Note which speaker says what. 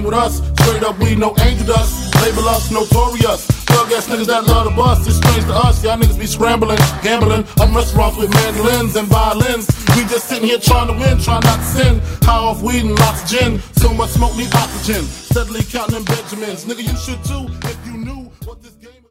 Speaker 1: hang with us. Straight up, we no angel dust. Label us notorious. Thug ass niggas that love to bust. It's strange to us, y'all niggas be scrambling, gambling. I'm restaurants with mandolins and violins. We just sitting here trying to win, trying not to sin. High off weed and lots of gin. So much smoke need oxygen. Steadily counting them Benjamins. Nigga, you should too if you